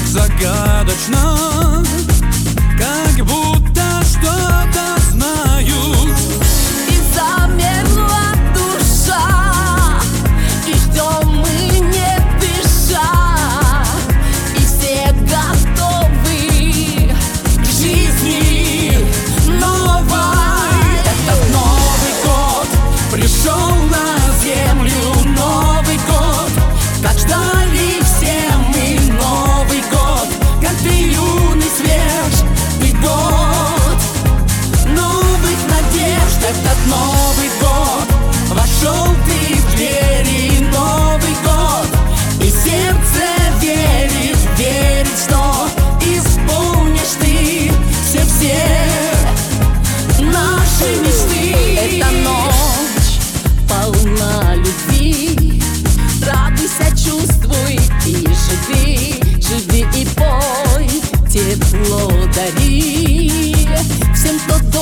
загадочно, как будто что-то знаю. И замерла душа, и ждем мы не дыша, и все готовы к жизни новой. Этот Новый год пришел на землю, Новый год, как ждали все мы Новый год, как ты юный, свежий год новых надежд. Этот Новый год вошел ты в двери, Новый год, и сердце верит, верит, что исполнишь ты все наши мечты. Эта ночь полна любви, радуйся, чувствуй и живи, живи и пой, тепло дари всем, кто